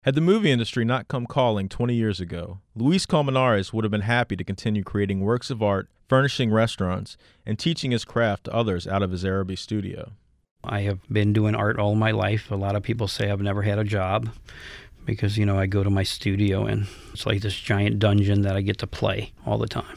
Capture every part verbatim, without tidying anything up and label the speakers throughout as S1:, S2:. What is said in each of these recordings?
S1: Had the movie industry not come calling twenty years ago, Luis Colmenares would have been happy to continue creating works of art, furnishing restaurants, and teaching his craft to others out of his Araby studio.
S2: I have been doing art all my life. A lot of people say I've never had a job because, you know, I go to my studio and it's like this giant dungeon that I get to play all the time.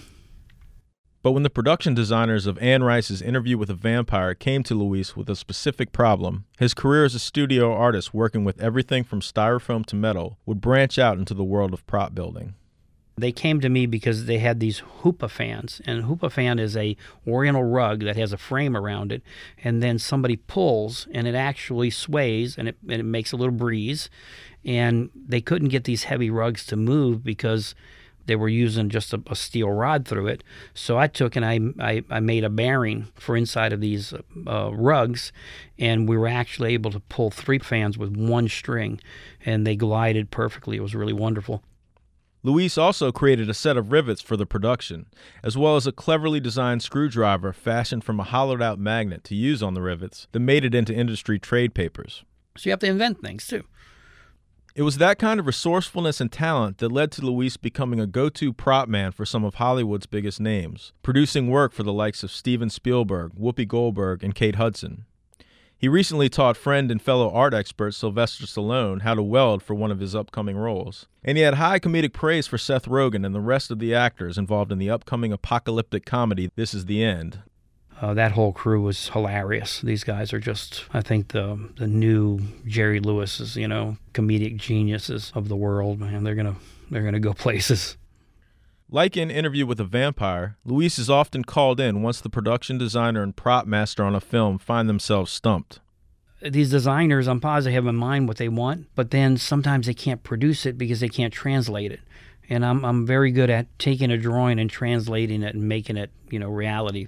S1: But when the production designers of Anne Rice's Interview with a Vampire came to Luis with a specific problem, his career as a studio artist working with everything from styrofoam to metal would branch out into the world of prop building.
S2: They came to me because they had these hoopah fans, and hoopah fan is a oriental rug that has a frame around it, and then somebody pulls, and it actually sways, and it, and it makes a little breeze, and they couldn't get these heavy rugs to move because they were using just a, a steel rod through it. So I took and I, I, I made a bearing for inside of these uh, rugs, and we were actually able to pull three fans with one string, and they glided perfectly. It was really wonderful.
S1: Luis also created a set of rivets for the production, as well as a cleverly designed screwdriver fashioned from a hollowed-out magnet to use on the rivets that made it into industry trade papers.
S2: So you have to invent things, too.
S1: It was that kind of resourcefulness and talent that led to Luis becoming a go-to prop man for some of Hollywood's biggest names, producing work for the likes of Steven Spielberg, Whoopi Goldberg, and Kate Hudson. He recently taught friend and fellow art expert Sylvester Stallone how to weld for one of his upcoming roles. And he had high comedic praise for Seth Rogen and the rest of the actors involved in the upcoming apocalyptic comedy This Is the End.
S2: Uh, that whole crew was hilarious. These guys are just, I think, the the new Jerry Lewis's, you know, comedic geniuses of the world. Man, they're gonna they're gonna go places.
S1: Like in Interview with a Vampire, Luis is often called in once the production designer and prop master on a film find themselves stumped.
S2: These designers, I'm positive, have in mind what they want, but then sometimes they can't produce it because they can't translate it. And I'm I'm very good at taking a drawing and translating it and making it, you know, reality.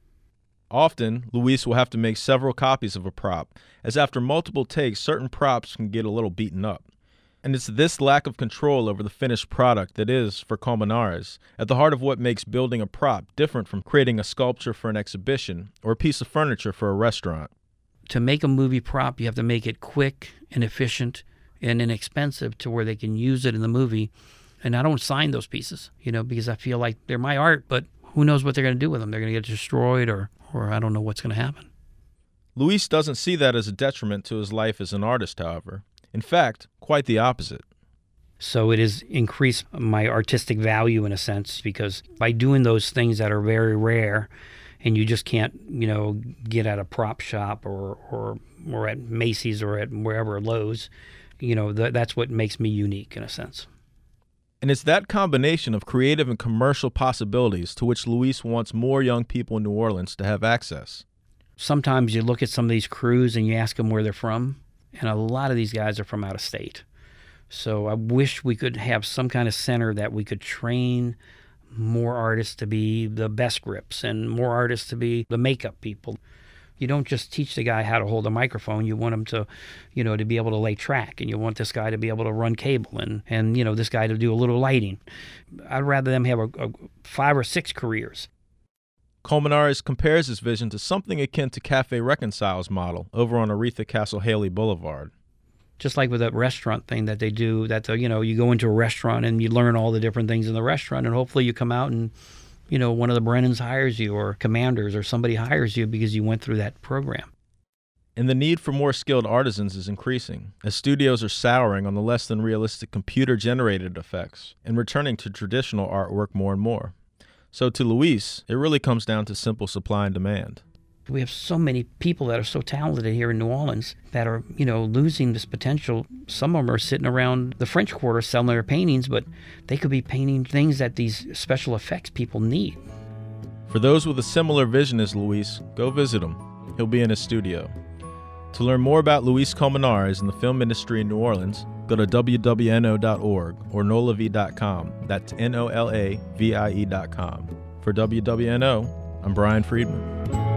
S1: Often, Luis will have to make several copies of a prop, as after multiple takes, certain props can get a little beaten up. And it's this lack of control over the finished product that is, for Colmenares, at the heart of what makes building a prop different from creating a sculpture for an exhibition or a piece of furniture for a restaurant.
S2: To make a movie prop, you have to make it quick and efficient and inexpensive to where they can use it in the movie. And I don't sign those pieces, you know, because I feel like they're my art, but who knows what they're going to do with them. They're going to get destroyed or, or I don't know what's going to happen.
S1: Luis doesn't see that as a detriment to his life as an artist, however. In fact, quite the opposite.
S2: So it has increased my artistic value in a sense, because by doing those things that are very rare and you just can't, you know, get at a prop shop or or, or at Macy's or at wherever, Lowe's, you know, th- that's what makes me unique in a sense.
S1: And it's that combination of creative and commercial possibilities to which Luis wants more young people in New Orleans to have access.
S2: Sometimes you look at some of these crews and you ask them where they're from, and a lot of these guys are from out of state. So I wish we could have some kind of center that we could train more artists to be the best grips and more artists to be the makeup people. You don't just teach the guy how to hold a microphone. You want him to, you know, to be able to lay track, and you want this guy to be able to run cable, and, and you know, this guy to do a little lighting. I'd rather them have a, a five or six careers.
S1: Colmenares compares his vision to something akin to Cafe Reconcile's model over on Aretha Castle Haley Boulevard.
S2: Just like with that restaurant thing that they do, that, uh, you know, you go into a restaurant and you learn all the different things in the restaurant, and hopefully you come out and, you know, one of the Brennans hires you, or Commanders, or somebody hires you because you went through that program.
S1: And the need for more skilled artisans is increasing, as studios are souring on the less than realistic computer-generated effects and returning to traditional artwork more and more. So to Luis, it really comes down to simple supply and demand.
S2: We have so many people that are so talented here in New Orleans that are, you know, losing this potential. Some of them are sitting around the French Quarter selling their paintings, but they could be painting things that these special effects people need.
S1: For those with a similar vision as Luis, go visit him. He'll be in his studio. To learn more about Luis Colmenares and the film industry in New Orleans, go to W W N O dot org or Nolavie dot com. That's N O L A V I E dot com. For W W N O, I'm Brian Friedman.